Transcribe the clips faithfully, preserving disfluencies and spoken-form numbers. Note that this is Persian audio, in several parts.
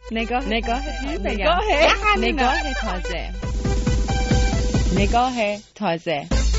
نگاه نگاه نگاه نگاه تازه نگاه تازه.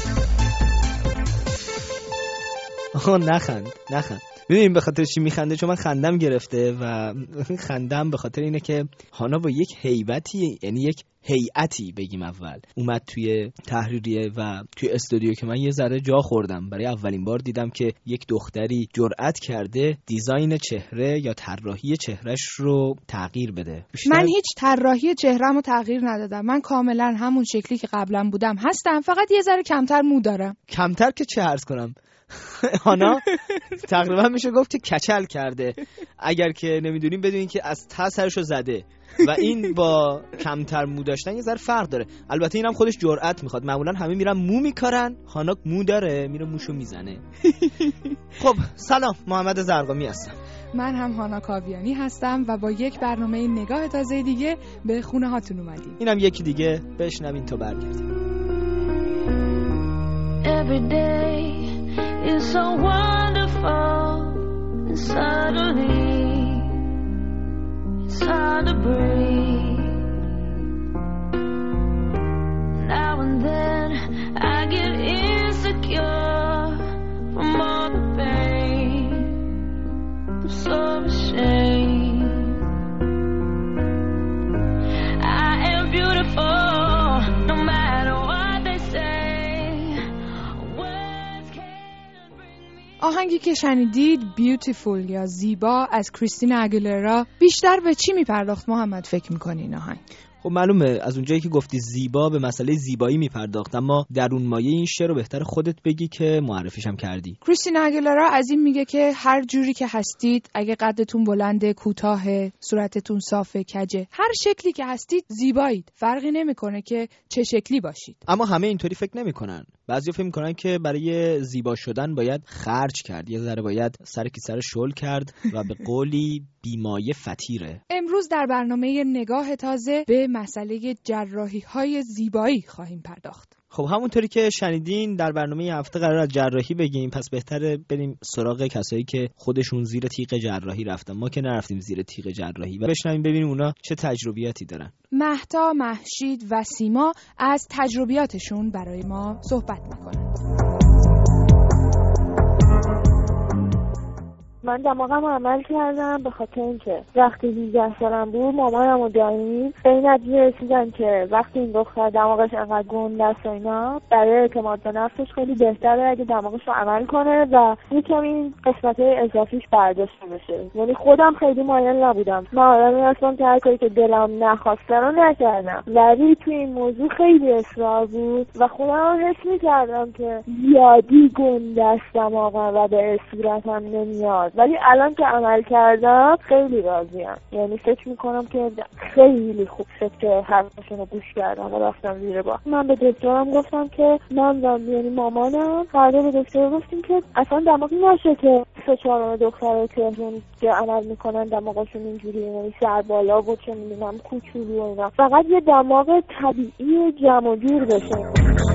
آها نخند نخند. ببین به خاطر چی میخنده؟ چون من خندم گرفته و خندم به خاطر اینه که هانا با یک هیبتی، یعنی یک هیئتی بگیم اول، اومد توی تحریریه و توی استودیو که من یه ذره جا خوردم. برای اولین بار دیدم که یک دختری جرأت کرده دیزاین چهره یا طراحی چهرهش رو تغییر بده. من هیچ طراحی چهره‌مو تغییر ندادم. من کاملا همون شکلی که قبلا بودم هستم، فقط یه ذره کمتر مو دارم. کمتر که چه عرض کنم؟ هانا تقریبا میشه گفت که کچل کرده. اگر که نمیدونیم بدونین که از ته سرشو زده و این با کمتر مو داشتن یه ذره فرق داره. البته اینم خودش جرأت میخواد. معمولا همه میرن مو میکارن، هانا مو داره میره موشو میزنه. خب سلام، محمد زرقامی هستم. من هم هانا کاویانی هستم و با یک برنامه نگاه تازه دیگه به خونه هاتون اومدیم. اینم یکی دیگه، بشنوین تا برگردیم. Every day is so wonderful, and suddenly it's hard to breathe. Now and then I get insecure from all the pain. I'm so ashamed. I am beautiful no matter what they say. آهنگی که شنیدید بیوتیفول یا زیبا از کریستینا اگیلرا بیشتر به چی میپرداخت محمد فکر میکنی این آهنگ؟ خب معلومه از اونجایی که گفتی زیبا به مسئله زیبایی میپرداخت، اما درون مایه این شعر رو بهتر خودت بگی که معرفیش هم کردی. کریستینا اگیلرا از این میگه که هر جوری که هستید، اگه قدتون بلنده، کوتاهه، صورتتون صافه، کجه، هر شکلی که هستید زیبایید. فرقی نمیکنه که چه شکلی باشید. اما همه اینطوری فکر نمیکنن. بعضیا فکر میکنن که برای زیبا شدن باید خرج کرد، یه ذره باید سر کی سر شل کرد و به قولی بیمایه فطیره. امروز در برنامه نگاه تازه به مسئله جراحی‌های زیبایی خواهیم پرداخت. خب همونطوری که شنیدین در برنامه هفته قرار از جراحی بگیم، پس بهتره بریم سراغ کسایی که خودشون زیر تیغ جراحی رفتن. ما که نرفتیم زیر تیغ جراحی و بشنویم ببینیم اونا چه تجربیاتی دارن. مهتا، مهشید و سیما از تجربیاتشون برای ما صحبت میکنن. من دماغم عمل کردم به خاطر اینکه وقتی هجده سالم بود مامانم و داییم به این نتیجه رسیدن که وقتی این دختر دماغش انقدر گنده است و اینا، برای اعتماد به نفسش خیلی بهتره اگه دماغش رو عمل کنه و یکم این قسمت‌های اضافیش برداشته بشه. یعنی خودم خیلی مایل نبودم، من آدمی هستم که هر کاری که دلم نخواسته رو نکردم، ولی توی این موضوع خیلی اصرار بود و خودم حس می‌کردم که زیادی گنده است دماغم و به صورتم نمیاد. ولی الان که عمل کردم خیلی راضیم. یعنی فکر میکنم که خیلی خوب شد که حرفشون رو گوش کردم و رفتم زیر بار. من به دکترم گفتم که من و یعنی مامانم فردا به دکتر گفتیم که اصلا دماغی نشه که سه چهارم دخترها که که عمل میکنن دماغشون اینجوری، یعنی سر بالا بود چه میدونم کوچولو و اینا، فقط یه دماغ طبیعی و جمع و جور بشه.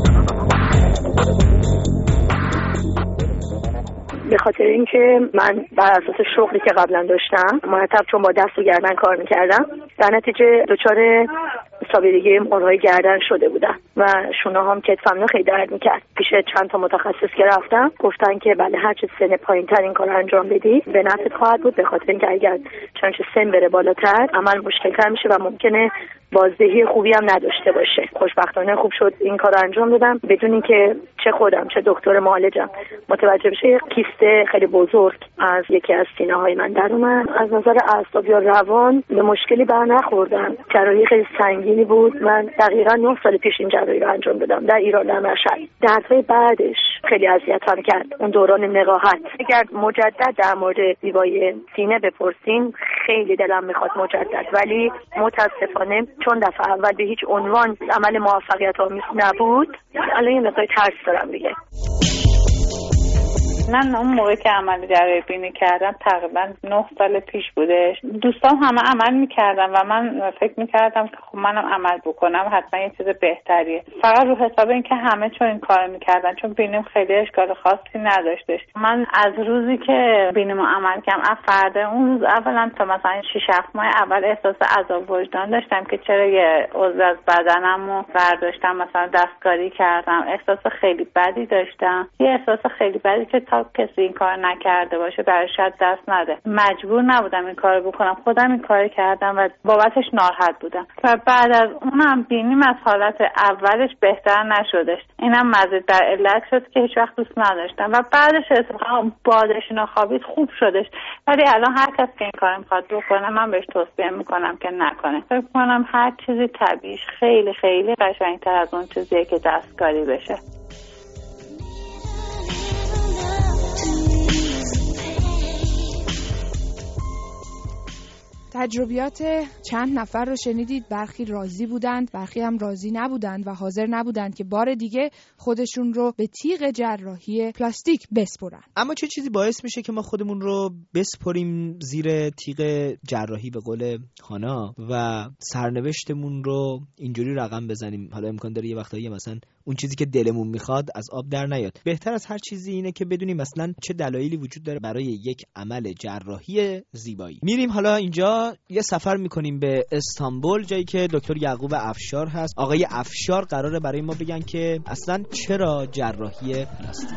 به خاطر اینکه من بر اساس شغلی که قبلا داشتم مرتب چون با دست و گردن کار میکردم، در نتیجه دچار سابقه مرهای گردن شده بودم و شونه هم کتفم خیلی درد میکرد. پیش چند تا متخصص که رفتم گفتن که بله هر چه سن پایین‌تر این کارو انجام بدی به نفعت خواهد بود، به خاطر اینکه اگر چنانچه سن بره بالاتر عمل مشکل‌تر میشه و ممکنه بازدهی خوبی هم نداشته باشه. خوشبختانه خوب شد این کارو انجام دادم بدون اینکه چه خودم چه دکتر معالجم متوجه بشه کیست خیلی بزرگ از یکی از سینه‌های من در اومد. از نظر اعصاب یا روان به مشکلی بر نخوردم. جراحی خیلی سنگینی بود. من دقیقاً نه سال پیش این جراحی رو انجام دادم در ایران در مشهد. دردهای بعدش خیلی اذیتم کرد. اون دوران نقاهت. اگر مجدد در مورد زیبایی سینه بپرسین خیلی دلم میخواد مجدد، ولی متاسفانه چون دفعه اول به هیچ عنوان عمل موفقیت آمیز نبود الان یه مقدار ترس دارم دیگه. من اون موقع که عمل جراحی بینی کردم تقریبا نه سال پیش بودش. دوستام همه عمل میکردن و من فکر میکردم که خب منم عمل بکنم حتما یه چیز بهتریه، فقط رو حساب این که همه چون این کار میکردن، چون بینیم خیلی اشکال خاصی نداشتش. من از روزی که بینیمو عمل کردم از فردا اون روز اولا تا مثلا شش هفت ماه اول احساس عذاب وجدان داشتم که چرا یه عضو از بدنمو برداشتم مثلا دستکاری کردم. احساس خیلی بدی داشتم، یه احساس خیلی بدی که تا کسی این کار نکرده باشه برایش دست نده. مجبور نبودم این کارو بکنم، خودم این کار کردم و بابتش ناراحت بودم. و بعد از اونم بینیم از حالت اولش بهتر نشدش. اینم مزید در علت شد که هیچ وقت دوست نداشتم و بعدش اتفاقا بادش ناخوابید خوب شدش. ولی الان هر کس که این کار میخواد بکنه من بهش توصیه میکنم که نکنه. فکر کنم هر چیزی طبیعیش خیلی خیلی قشنگتر از اون چیزیه که دستکاری بشه. تجربیات چند نفر رو شنیدید. برخی راضی بودند، برخی هم راضی نبودند و حاضر نبودند که بار دیگه خودشون رو به تیغ جراحی پلاستیک بسپرن. اما چه چیزی باعث میشه که ما خودمون رو بسپریم زیر تیغ جراحی به قول هانا و سرنوشتمون رو اینجوری رقم بزنیم؟ حالا امکان داره یه وقتایی مثلا اون چیزی که دلمون میخواد از آب در نیاد. بهتر از هر چیزی اینه که بدونیم مثلا چه دلایلی وجود داره برای یک عمل جراحی زیبایی. میریم حالا اینجا یه سفر میکنیم به استانبول، جایی که دکتر یعقوب افشار هست. آقای افشار قراره برای ما بگن که اصلا چرا جراحی پلاستیک.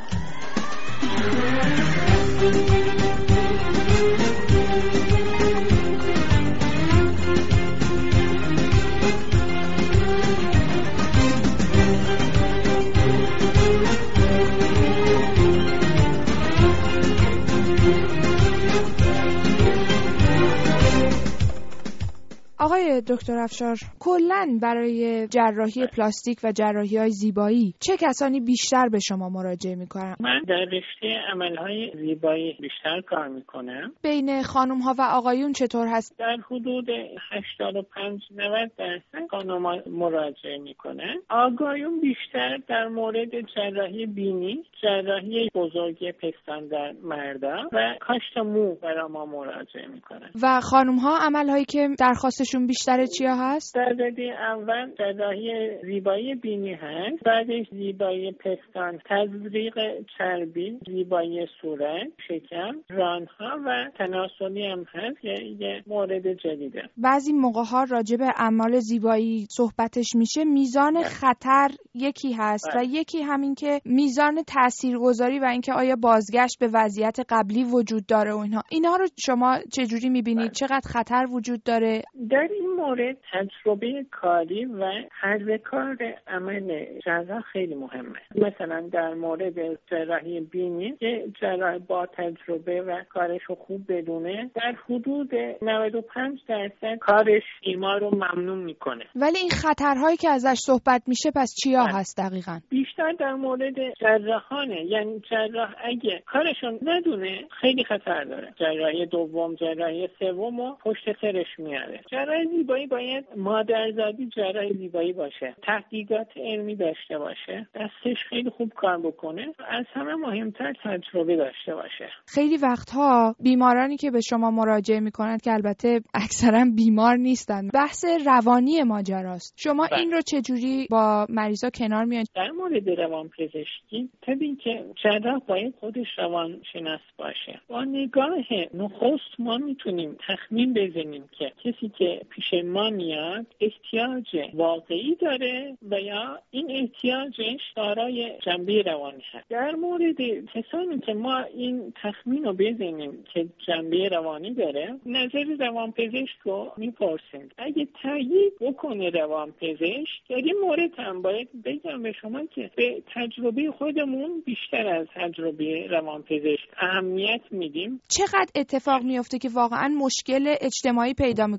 آقای دکتر افشار، کلاً برای جراحی پلاستیک و جراحی‌های زیبایی چه کسانی بیشتر به شما مراجعه می‌کنن؟ من در رشته عمل‌های زیبایی بیشتر کار می‌کنم. بین خانم‌ها و آقایون چطور هست؟ در حدود هشتاد و پنج نود درصد خانم‌ها مراجعه می‌کنن. آقایون بیشتر در مورد جراحی بینی، جراحی بزرگی پستان در مردان و کاشت مو برای ما مراجعه می‌کنن. و خانم‌ها عمل‌هایی که درخواستشون بیشتر چیا هست؟ در رده اول جراحی زیبایی بینی هست، بعدش زیبایی پستان، تزریق چربی، زیبایی صورت، شکم، رانها و تناسلی هم هست. یه, یه مورد جدیده. بعضی موقع‌ها راجع به اعمال زیبایی صحبتش میشه، میزان ده. خطر یکی هست ده. و یکی همین که میزان تاثیرگذاری و اینکه آیا بازگشت به وضعیت قبلی وجود داره و اینها. اینا رو شما چجوری میبینید؟ چقدر خطر وجود داره؟ در این مورد تجربه کاری و هر کار عمل جراح خیلی مهمه. مثلا در مورد جراحی بینی که جراح با تجربه و کارش رو خوب بدونه در حدود نود و پنج درصد کارش بیمار رو ممنون میکنه. ولی این خطرهایی که ازش صحبت میشه پس چیا من. هست دقیقاً؟ بیشتر در مورد جراحانه. یعنی جراح اگه کارشون ندونه خیلی خطر داره. جراحی دوم، جراحی سوم و پشت سرش میاره. جراحی زیبایی باید مادرزادی جراحی زیبایی باشه، تحقیقات علمی داشته باشه، دستش خیلی خوب کار بکنه، از همه مهمتر تجربه داشته باشه. خیلی وقتها بیمارانی که به شما مراجعه میکنند که البته اکثرا بیمار نیستند، بحث روانی ماجراست. شما بله. این رو چجوری با مریضا کنار میان؟ در مورد روان پزشکی طبیعی که جراح باید خودش روان شناس باشه. با نگاه نخست ما میتونیم تخمین بزنیم که کسی که پیش ما میاد احتیاج واقعی داره و یا این احتیاجش دارای جنبه روانی هست. در مورد کسانی که ما این تخمین رو بزنیم که جنبه روانی داره، نظر روانپزشک رو میپرسیم. اگه تایید بکنه روانپزشک، در این مورد هم باید بگم به شما که به تجربه خودمون بیشتر از تجربه روانپزشک اهمیت میدیم. چقدر اتفاق میفته که واقعا مشکل اجتماعی پیدا میکنن این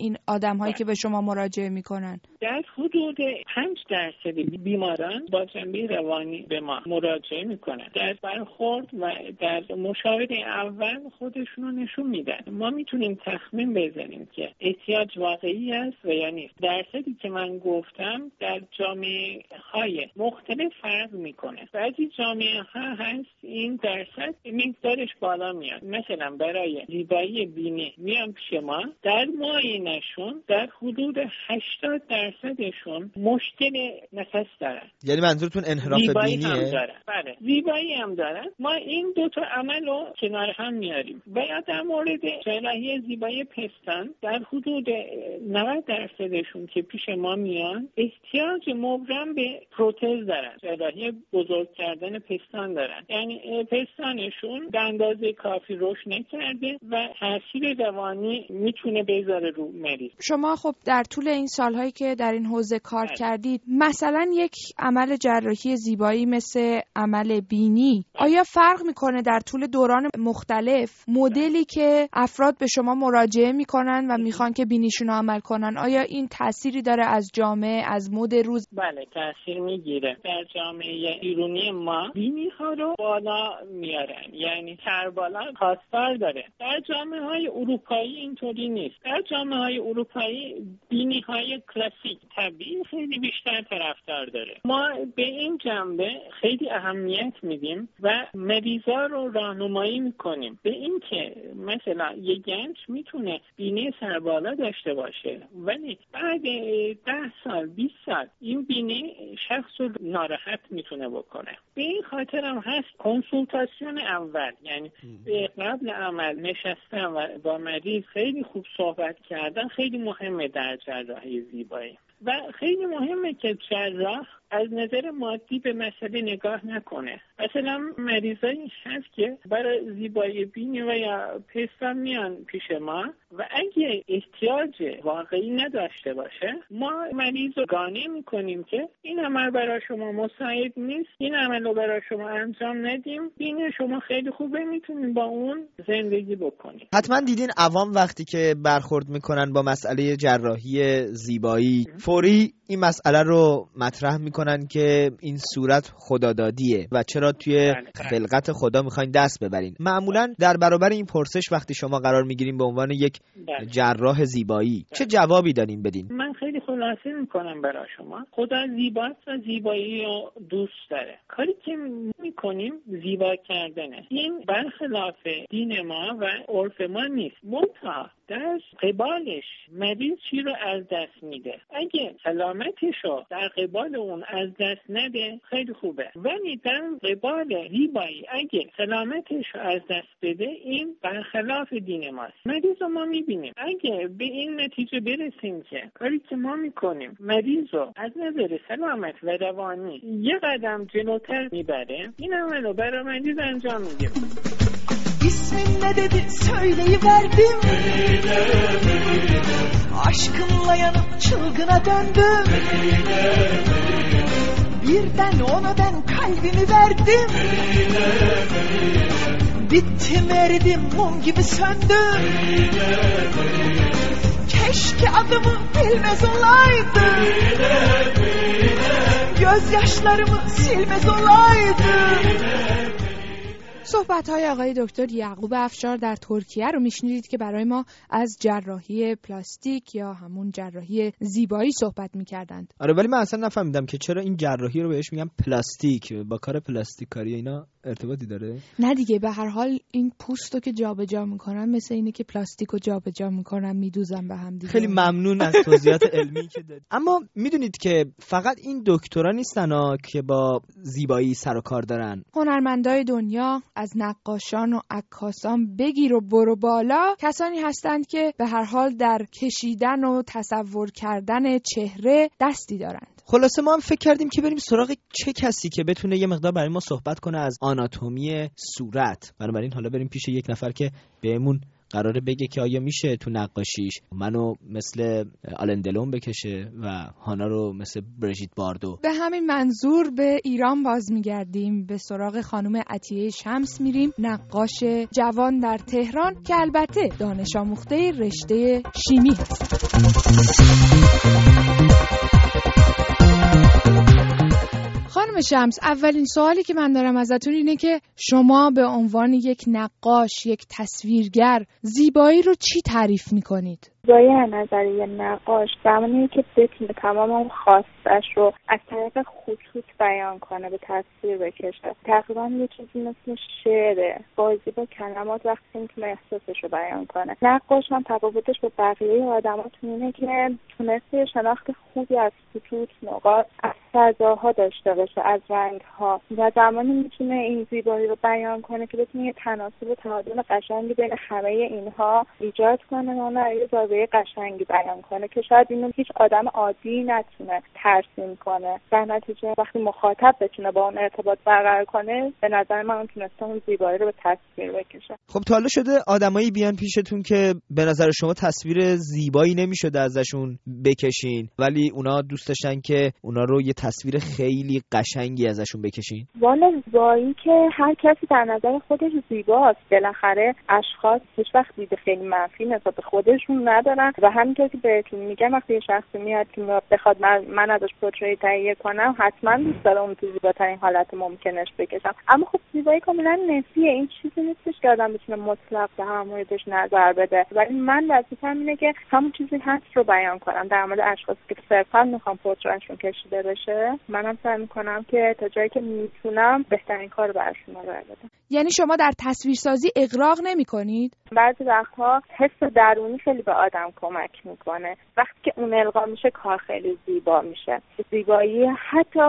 این آدم‌هایی که به شما مراجعه میکنن؟ در حدود پنج درصد بیماران با جنبه روانی به ما مراجعه میکنن. در برخورد و در مشاوره اول خودشون رو نشون میدن. ما میتونیم تخمین بزنیم که احتیاج واقعی است و یا نیست. درصدی که من گفتم در جامعه های مختلف فرق میکنه. بعضی جامعه ها هست این درصد مقدارش بالا میاد. مثلا برای زیبایی بینی میان پیش ما، در معاینه‌شون در حدود هشتاد درصدشون مشکل نفس دارن. یعنی منظورتون انحراف زیبایی بینیه؟ هم دارن. بله، زیبایی هم دارن. ما این دو تا عمل رو کنار هم میاریم. و یا در مورد جراحی زیبایی پستان در حدود نود درصدشون که پیش ما میان احتیاج مبرم به پروتز دارن. جراحی بزرگ کردن پستان دارن. یعنی پستانشون به اندازه کافی رشد نکرده و تاثیر روانی میتونه بذاره رو مریض. شما خب در طول این سالهایی که در این حوزه کار بله. کردید، مثلا یک عمل جراحی زیبایی مثل عمل بینی آیا فرق میکنه در طول دوران مختلف مدلی که افراد به شما مراجعه میکنن و میخوان که بینیشون رو عمل کنن؟ آیا این تأثیری داره از جامعه، از مد روز؟ بله، تأثیر میگیره. در جامعه ایرانی ما بینی ها رو بالا میارن، یعنی سربالا خواستار داره. در جامعه های اروپایی اینطوری نیست. در جامعه های اروپایی بینی های کلاسیک طبیعی خیلی بیشتر طرفدار داره. ما به این جنبه خیلی اهمیت میدیم و مریضا رو راهنمایی میکنیم به این که مثلا یک گنج میتونه بینی سربالا داشته باشه ولی بعد ده سال بیست سال این بینی شخص رو ناراحت میتونه بکنه. به این خاطر هم هست کنسولتاسیون اول، یعنی قبل عمل نشستن و با مریض خیلی خوب صحبت کردن خیلی مهمه در جراحی زیبایی. و خیلی مهمه که جراح از نظر مادی به مسئله نگاه نکنه. مثلا مریضایی هست که برای زیبایی بینی و یا پستان میان پیش ما و اگه احتیاج واقعی نداشته باشه ما مریض رو قانع میکنیم که این عمل برای شما مساعد نیست، این عمل رو برای شما انجام ندیم، بین شما خیلی خوبه، میتونیم با اون زندگی بکنیم. حتما دیدین عوام وقتی که برخورد میکنن با مسئله جراحی زیبایی فوری این مسئله رو مطرح میکنن که این صورت خدادادیه و چرا توی خلقت خدا میخواین دست ببرین. معمولا در برابر این پرسش وقتی شما قرار میگیرین به عنوان یک جراح زیبایی چه جوابی دارین بدین؟ من خیلی خلاصه میکنم برای شما. خدا زیباست و زیبایی رو دوست داره. کاری که میکنیم زیبا کردنه. این برخلاف دین ما و عرف ما نیست. منتها در قبالش مریض چی رو از دست میده؟ اگه سلامتش رو در قبال اون از دست نده خیلی خوبه، ولی در قبال زیبایی اگه سلامتش رو از دست بده این برخلاف دین ماست. مریض رو ما میبینیم. اگه به این نتیجه برسیم که کاری که ما میکنیم مریض رو از نظر سلامت و روانی یه قدم جلوتر میبره، این عمل رو برای مریض انجام میدیم. İsmin ne dedi söyleyiverdim. Meyde, meyde. Aşkınla yanıp çılgına döndüm. Meyde, meyde. Birden ona ben kalbimi verdim. Meyde, meyde. Bittim eridim mum gibi söndüm. Meyde, meyde. Keşke adımı bilmez olaydım. Meyde, meyde. Gözyaşlarımı silmez olaydım. Meyde, صحبت‌های آقای دکتر یعقوب افشار در ترکیه رو میشنیدید که برای ما از جراحی پلاستیک یا همون جراحی زیبایی صحبت می‌کردند. آره، ولی من اصلا نفهمیدم که چرا این جراحی رو بهش میگن پلاستیک، با کار پلاستیک کاری اینا ارتباطی داره؟ نه دیگه، به هر حال این پوستو که جابجا می‌کنن مثل اینه که پلاستیکو جابجا می‌کنن میدوزن به هم دیگه. خیلی ممنون از توضیحات علمی که دادید. اما میدونید که فقط این دکترا نیستن که با زیبایی سر و کار دارن. هنرمندای دنیا از نقاشان و عکاسان بگیر و برو بالا کسانی هستند که به هر حال در کشیدن و تصور کردن چهره دستی دارند. خلاصه ما هم فکر کردیم که بریم سراغ چه کسی که بتونه یه مقدار برای ما صحبت کنه از آناتومی صورت. بنابراین حالا بریم پیش یک نفر که بهمون قراره بگه که آیا میشه تو نقاشیش منو مثل آلن دلون بکشه و هانا رو مثل بریژیت باردو. به همین منظور به ایران باز میگردیم، به سراغ خانم عطیه شمس میریم، نقاش جوان در تهران که البته دانش آموخته رشته شیمی هست. خانم شمس، اولین سوالی که من دارم ازتون اینه که شما به عنوان یک نقاش، یک تصویرگر، زیبایی رو چی تعریف میکنید؟ زیبایی از نظر یه نقاش زمانیه که بتونه تمام اون خواستش رو از طریق خطوط بیان کنه، به تصویر بکشه. تقریبا یه چیزی مثل شعره، بازی با کلمات، وقتی میتونه احساسش رو بیان کنه. نقاش هم تفاوتش با بقیه آدما اینه که تونسته شناخت خوبی از خطوط، نقاط، از فضاها داشته باشه، از رنگ‌ها، و زمانی میتونه این زیبایی رو بیان کنه که بتونه یه تناسب و تعادل قشنگی بین همه اینها ایجاد کنه و اون رو یه زاویه قشنگی بیان کنه که شاید اینو هیچ آدم عادی نتونه ترسیم کنه. در نتیجه وقتی مخاطب بتونه با اون ارتباط برقرار کنه، به نظر من اون تونسته اون زیبایی رو به تصویر بکشه. خب تا حالا شده آدمایی بیان پیشتون که به نظر شما تصویر زیبایی نمیشده ازشون بکشین، ولی اونا دوست داشتن که اونا رو یه تصویر خیلی قشنگی ازشون بکشین؟ والا زیبایی که هر کسی در نظر خودش زیباست. بالاخره اشخاص هیچ وقت دید خیلی منفی نسبت به خودشون ندارن و همینطور که بهتون میگم وقتی یه شخصی میاد که بخواد من, من ازش پورتری تهیه کنم، حتما دوست دارم اون تو زیباترین حالت ممکنش بکشم. اما خب زیبایی کاملا نسبیه، این چیزی نیستش که آدم بتونه مطلق به هر موردش نظر بده، ولی من وظیفه‌م اینه که همون چیزی هست رو بیان کنم. در مورد اشخاصی که صرفا میخوام پورتریشون کشیده بشه، منم سعی میکنم که تا جایی که میتونم بهترین کار براشون ارائه بدم. یعنی شما در تصویرسازی اغراق نمی‌کنید؟ بعضی وقتها حس درونی خیلی به آدم کمک میکنه. وقتی که اون القا میشه کار خیلی زیبا میشه. زیبایی حتی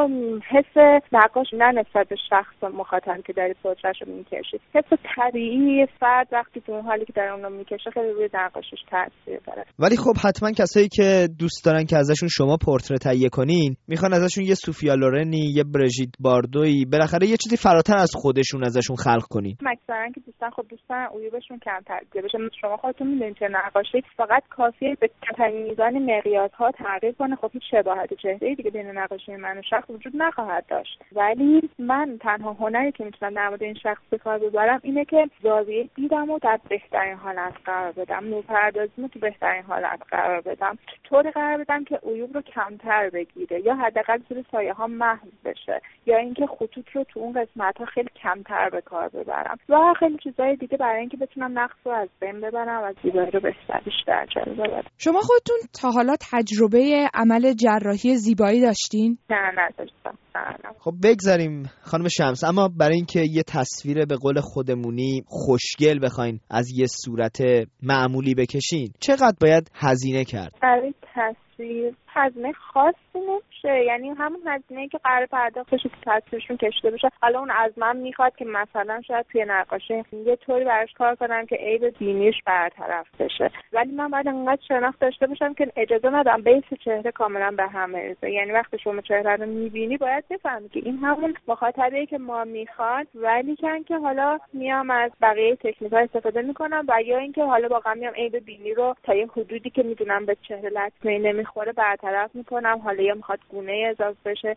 حس نقاش نه نسبت به شخص مخاطب که داری پورتره‌شو میکشی، حس طبیعی فرد وقتی تو اون حالی که در اون میکشه خیلی روی نقاشش تاثیر داره. ولی خب حتما کسایی که دوست دارن که ازشون شما پورتره تهیه کنین، میخوان ازشون یه سوفیا لورنی، یه بریژیت باردویی، بالاخره یه چیزی فراتر از خودشون ازشون خلق کنین. مثلا که دوستان خب دوستان عیوبشون کمتر بشه. شما خودتون میدونید که نقاشی فقط کافیه به کمترین میزان مقیاس‌ها تغییر کنه. خب هیچ شباهت چهره‌ای دیگه بین نقاشی من و شخص وجود نخواهد داشت. ولی من تنها هنری که میتونم در مورد این شخص به کار ببرم اینه که زاویه دیدمو در بهترین حالت قرار بدم، نورپردازیمو تو بهترین حالت قرار بدم، طوری قرار بدم که عیوب رو کمتر بگیره یا حداقل زیر سایه‌ها محو بشه، یا اینکه خطوط رو تو اون قسمت‌ها خیلی کمتر به کار ببرم و خیلی چیزای دیگه برای اینکه بتونم نقص رو از بین ببرم و زیبایی رو بیشتر جلوه بدم. شما خودتون تا حالا تجربه عمل جراحی زیبایی داشتین؟ نه نداشتم. خب بگذاریم خانم شمس، اما برای اینکه یه تصویر به قول خودمونی خوشگل بخواین از یه صورت معمولی بکشین، چقدر باید هزینه کرد؟ برای تصویر هزینه خاصی نمیشه، یعنی همون هزینه‌ای که قرار پرداخت بشه که تصویرشون کشیده بشه. حالا اون از من میخواد که مثلا شاید توی نقاشی یه طوری براش کار کنم که عیب بینیش برطرف بشه، ولی من باید انقدر شناخت داشته باشم که اجازه ندم بیس چهره کاملا به هم بریزه. یعنی وقتی شما چهره رو میبینی باید بفهمی که این همون مخاطبی که ما میخواد، ولی کن که حالا میام از بقیه تکنیک‌ها استفاده میکنم و یا اینکه حالا واقعا میام عیب بینی رو تا یه حدودی که میدونم به چهره لطمه نمیخوره برطرف میکنم، حالا یا میخواد گونه اضافه بشه.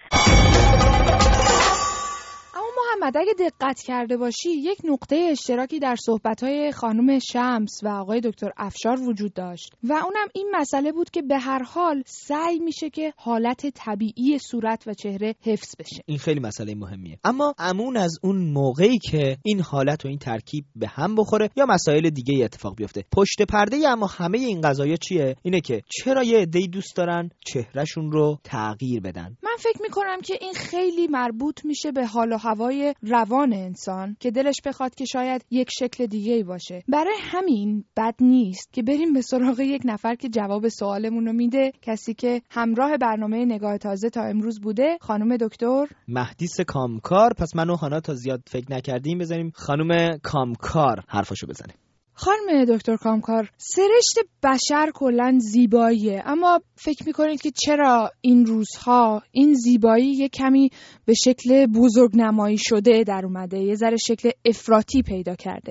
اما محمد اگه دقت کرده باشی یک نقطه اشتراکی در صحبت‌های خانم شمس و آقای دکتر افشار وجود داشت و اونم این مسئله بود که به هر حال سعی میشه که حالت طبیعی صورت و چهره حفظ بشه. این خیلی مسئله مهمیه. اما امون از اون موقعی که این حالت و این ترکیب به هم بخوره یا مسائل دیگه اتفاق بیفته پشت پرده، اما همه این قضایا چیه؟ اینه که چرا یه عده‌ای دوست دارن چهرهشون رو تغییر بدن. من فکر میکنم که این خیلی مربوط میشه به حال و هوای روان انسان که دلش بخواد که شاید یک شکل دیگه‌ای باشه. برای همین بد نیست که بریم به سراغ یک نفر که جواب سوالمون رو میده، کسی که همراه برنامه نگاه تازه تا امروز بوده، خانم دکتر مهدیس کامکار. پس من و هانا تا زیاد فکر نکردیم بذاریم خانم کامکار حرفشو بزنه. خانم دکتر کامکار، سرشت بشر کلاً زیباییه، اما فکر میکنید که چرا این روزها این زیبایی یه کمی به شکل بزرگ نمایی شده در اومده، یه ذره شکل افراطی پیدا کرده؟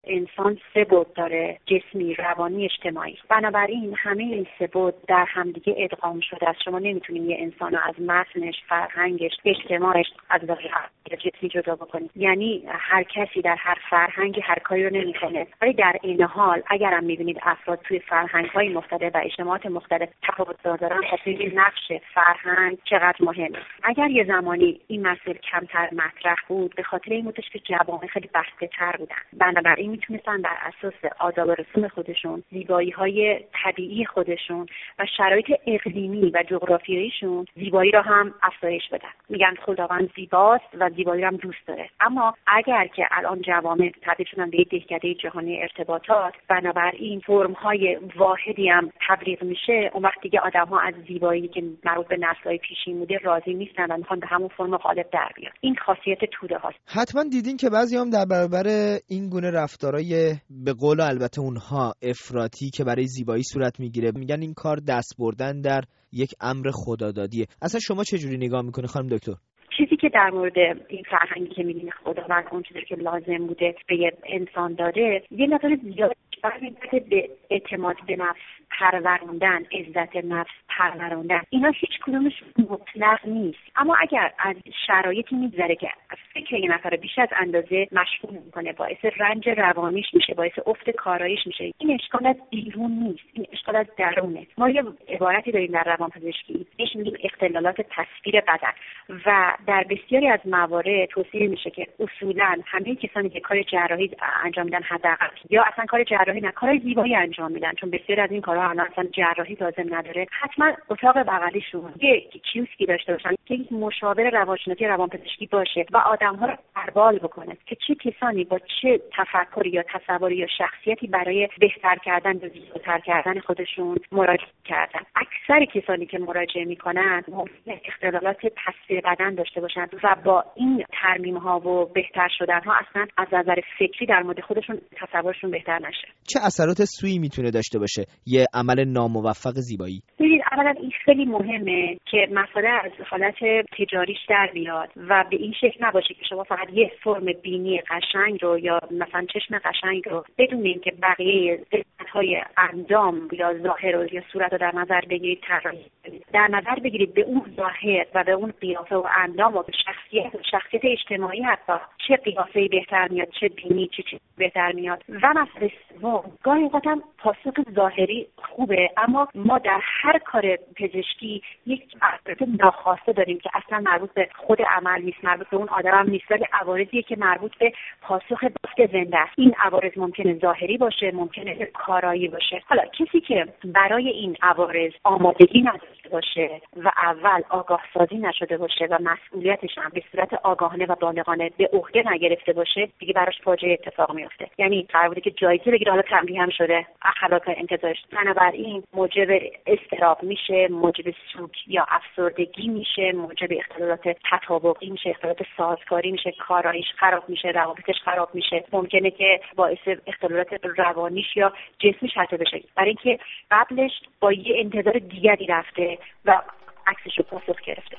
انسان سه بعد داره: جسمی، روانی، اجتماعی. بنابراین همه این سه بعد در همدیگه ادغام شده است. شما نمیتونید یه انسان رو از متنش، فرهنگش، اجتماعش از جسمی جدا بکنید. یعنی هر کسی در هر فرهنگی هر کاری رو نمیکنه، ولی در این حال اگر هم میبینید افراد توی فرهنگ‌های مختلف و اجتماعات مختلف تفاوت دارن، خاطر نقش فرهنگ چقدر مهمه. اگر یه زمانی این مسئله کمتر مطرح بود، به خاطر این بودش که جوامع خیلی بسته‌تر بودن، بنابراین میتونستن بر اساس آداب و رسوم خودشون، زیبایی‌های طبیعی خودشون و شرایط اقلیمی و جغرافیاییشون زیبایی رو هم افزایش بدن. میگن خداوند زیباست و زیبایی رو هم دوست داره. اما اگر که الان جوامع تبدیل شدن به یک دهکده جهانی ارتباطات، بنابراین فرم‌های واحدی هم تبلیغ میشه، اون وقت دیگه آدم‌ها از زیبایی که مربوط به نسل‌های پیشین بوده راضی نیستن و میخوان به همون فرم غالب در بیان. این خاصیت توده هاست. حتما دیدین که بعضی هم در برابر این گونه رفتارای به قول البته اونها افراطی که برای زیبایی صورت میگیره، میگن این کار دست بردن در یک امر خدادادیه. اصلا شما چه جوری نگاه میکنه خانم دکتر؟ چیزی که در مورد این فرهنگی که می‌بینی خداوند اون چیزی که لازم بوده به یه انسان داده، یه مقدار زیاد برمی‌گرده به اعتماد به نفس پروروندن، عزت نفس پروروندن. اینا هیچ کدومش مطلق نیست، اما اگر از شرایطی میگذره که فکر یه نفر بیش از اندازه مشغول میکنه، باعث رنج روانیش میشه، باعث افت کاراییش میشه، این اشکال از بیرون نیست، این اشکال از درونه. ما یه عبارتی داریم در روانپزشکی بهش میگیم اختلالات تصویر بدن و در بسیاری از موارد توصیه میشه که اصولاً همه کسانی که کار جراحی انجام میدن، حداقل یا اصلا کار جراحی نه، کار زیبایی انجام میدن، چون بسیاری از این کارها اصلا جراحی لازم نداره، حتما اتاق بغلیشون یه کیوسکی داشته باشن که یک مشاور روانشناسی روانپزشکی باشه و آدم‌ها رو اربال بکنه که چه کسانی با چه تفکری یا تصوری یا شخصیتی برای بهتر کردن و زیباتر کردن خودشون مراجعه کردن. اکثر کسانی که مراجعه میکنن ممکنه اختلالات تصویر بدن داشته باشن و با این ترمیم‌ها و بهتر شدن‌ها اصلا از نظر فکری در مورد خودشون تصورشون بهتر نشه. چه اثرات سوئی میتونه داشته باشه یه عمل ناموفق زیبایی؟ ببینید، اولا این خیلی مهمه که مسئله از حالت تجاریش در بیاد و به این شکل نباشه که شما فقط یه فرم بینی قشنگ رو یا مثلا چشم قشنگ رو بدون اینکه بقیه قسمت‌های اندام یا ظاهر رو یا صورت رو در نظر بگیرید طراحی کنید. در نظر بگیرید به اون ظاهر و به اون قیافه و اندام و به شخصیت و شخصیت اجتماعی حتی چه قیافه‌ای بهتر میاد، چه بینی چه چیزی بهتر میاد. و مسئله سوم، گاهی اوقات هم پاسخ ظاهری خوبه، اما ما در هر کار پزشکی یک عوارض ناخواسته داریم که اصلا مربوط به خود عمل نیست، مربوط به اون آدم هم نیست، ولی عوارضیه که مربوط به پاسخ بافت زنده است. این عوارض ممکنه ظاهری باشه، ممکنه کارایی باشه. حالا کسی که برای این عوارض آمادگی نداشته باشه و اول آگاه سازی نشده باشه و مسئولیتش هم به صورت آگاهانه و بالغانه به عهده نگرفته باشه، دیگه براش فاجعه اتفاق میفته. یعنی قرار بوده که جایزه بگیره، حالا تنبیه هم شده، اخلاق انتظارش، بنابراین موجب اضطراب میشه، موجب سوگ یا افسردگی میشه، موجب اختلالات تطابقی میشه، اختلالات سازگاری میشه، کاراییش خراب میشه، روابطش خراب میشه، ممکنه که باعث اختلالات روانیش یا جسمیش حتی بشه، برای اینکه قبلش با یه انتظار دیگری رفته و عکسش رو پاسخ گرفته.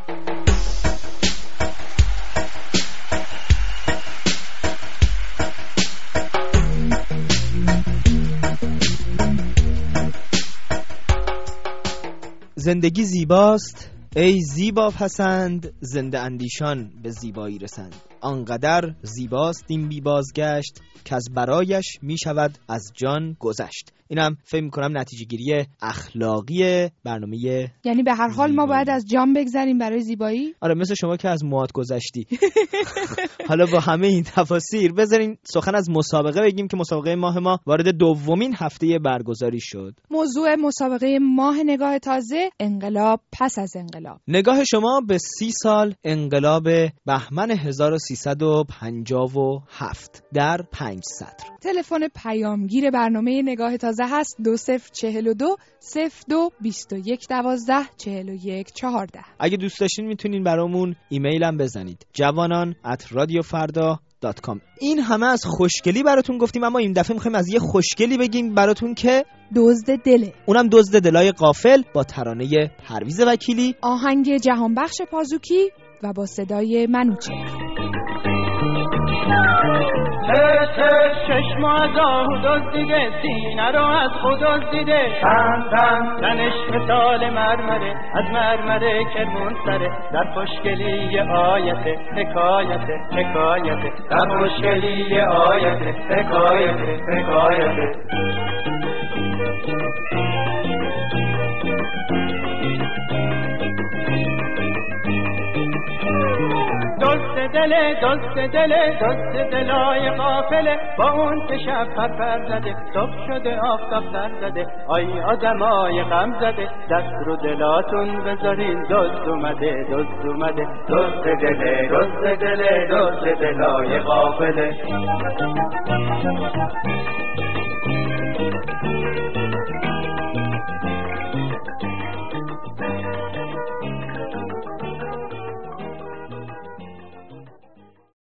زندگی زیباست ای زیبا پسند، زنده اندیشان به زیبایی رسند. آنقدر زیباست این بی بازگشت که از برایش می شود از جان گذشت. اینم فکر می‌کنم نتیجه گیری اخلاقی برنامه. یعنی به هر حال ما باید از جان بگذریم برای زیبایی؟ آره، مثل شما که از موهات گذشتی. حالا با همه این تفاسیر بذارین سخن از مسابقه بگیم که مسابقه ماه ما وارد دومین هفته برگزاری شد. موضوع مسابقه ماه نگاه تازه، انقلاب پس از انقلاب. نگاه شما به سی سال انقلاب بهمن هزار و سیصد و پنجاه و هفت در پنج سطر. تلفن پیامگیر برنامه نگاه تازه هست دو صفر چهل و دو صفر دو بیست و یک دوازده چهل و یک چهارده. اگه دوست داشتین میتونین برامون ایمیل هم بزنید جوانان ات رادیو فردا دات کام. این همه از خوشگلی براتون گفتیم، اما این دفعه میخوایم از یه خوشگلی بگیم براتون که دزد دله. اونم دزد دلای غافل با ترانه پرویز وکیلی، آهنگ جهانبخش پازوکی و با صدای منوچهر. چه چه چشم از آهو دزدیده سینه رو از خود دزدیده تن تن تنش مثال مرمره از مرمره کرمون سره در خوشگلی آیت حکایت حکایت در خوشگلی آیت حکایت حکایت دوست دل دوست دل دوست دلای قافله با اون که شب پرپر زده صبح شده آفتاب سر زده آی آدمای غم زده دست رو دلاتون بذارین دوست اومده دوست اومده دوست دل دوست دل دوست دلای قافله